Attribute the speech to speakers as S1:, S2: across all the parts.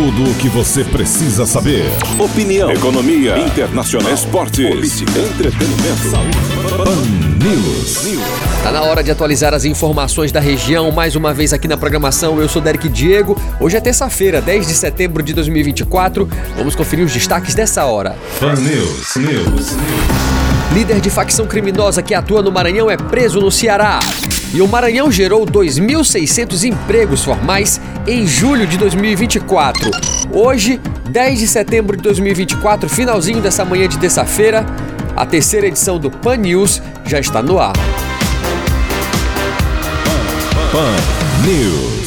S1: Tudo o que você precisa saber. Opinião, economia, internacional, esportes, política, entretenimento, saúde. Pan News.
S2: Tá na hora de atualizar as informações da região, mais uma vez aqui na programação. Eu sou Derek Diego. Hoje é terça-feira, 10 de setembro de 2024. Vamos conferir os destaques dessa hora.
S1: Pan News.
S2: Líder de facção criminosa que atua no Maranhão é preso no Ceará. E o Maranhão gerou 2.600 empregos formais em julho de 2024. Hoje, 10 de setembro de 2024, finalzinho dessa manhã de terça-feira, a terceira edição do Pan News já está no ar.
S1: Pan News.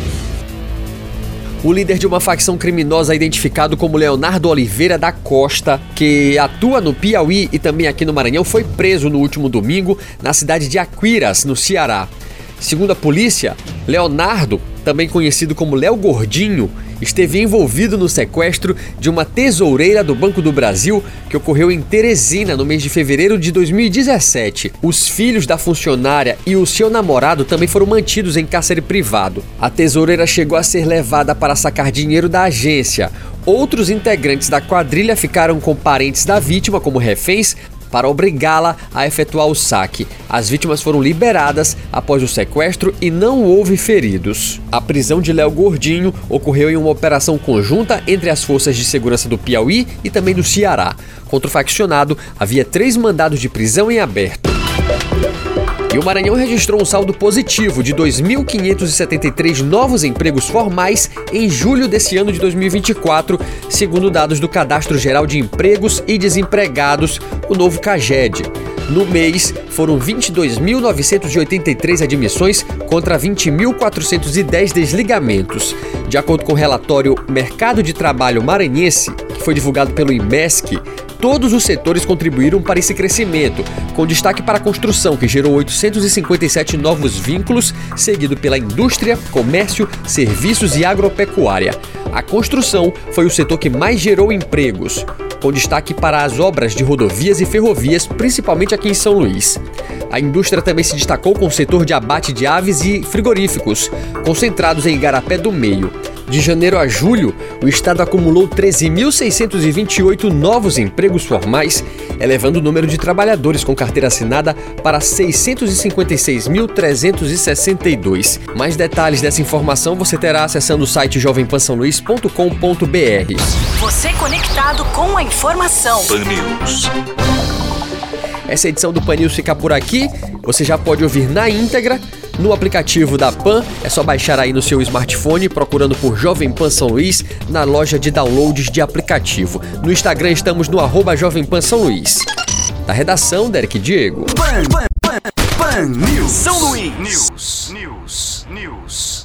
S2: O líder de uma facção criminosa identificado como Leonardo Oliveira da Costa, que atua no Piauí e também aqui no Maranhão, foi preso no último domingo na cidade de Aquiraz, no Ceará. Segundo a polícia, Leonardo, também conhecido como Léo Gordinho, esteve envolvido no sequestro de uma tesoureira do Banco do Brasil que ocorreu em Teresina no mês de fevereiro de 2017. Os filhos da funcionária e o seu namorado também foram mantidos em cárcere privado. A tesoureira chegou a ser levada para sacar dinheiro da agência. Outros integrantes da quadrilha ficaram com parentes da vítima como reféns para obrigá-la a efetuar o saque. As vítimas foram liberadas após o sequestro e não houve feridos. A prisão de Léo Gordinho ocorreu em uma operação conjunta entre as forças de segurança do Piauí e também do Ceará. Contra o faccionado, havia 3 mandados de prisão em aberto. E o Maranhão registrou um saldo positivo de 2.573 novos empregos formais em julho desse ano de 2024, segundo dados do Cadastro Geral de Empregos e Desempregados, o novo CAGED. No mês, foram 22.983 admissões contra 20.410 desligamentos. De acordo com o relatório Mercado de Trabalho Maranhense, que foi divulgado pelo IMESC, todos os setores contribuíram para esse crescimento, com destaque para a construção, que gerou 857 novos vínculos, seguido pela indústria, comércio, serviços e agropecuária. A construção foi o setor que mais gerou empregos, com destaque para as obras de rodovias e ferrovias, principalmente aqui em São Luís. A indústria também se destacou com o setor de abate de aves e frigoríficos, concentrados em Igarapé do Meio. De janeiro a julho, o estado acumulou 13.628 novos empregos formais, elevando o número de trabalhadores com carteira assinada para 656.362. Mais detalhes dessa informação você terá acessando o site jovempansaoluís.com.br.
S3: Você conectado com a informação.
S1: Pan News.
S2: Essa edição do Pan News fica por aqui. Você já pode ouvir na íntegra no aplicativo da Pan. É só baixar aí no seu smartphone, procurando por Jovem Pan São Luís na loja de downloads de aplicativo. No Instagram estamos no @Jovem Pan São Luís. Da redação, Derek Diego.
S3: Pan News. São Luís. News.